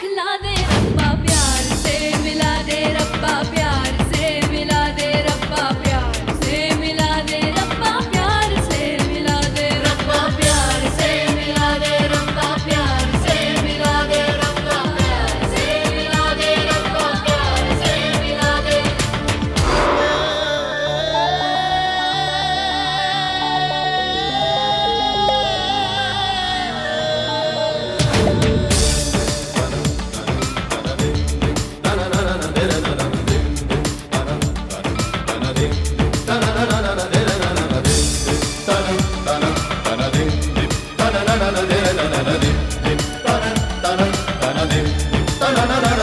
मिला दे रब्बा, प्यार से मिला दे रब्बा, प्यार से मिला दे रब्बा, प्यार से मिला दे रब्बा, प्यार से मिला दे रब्बा, प्यार से मिला दे रब्बा, प्यार से मिला दे रब्बा, प्यार से मिला दे रब्बा, प्यार से मिला दे। Ta-na-na-na-na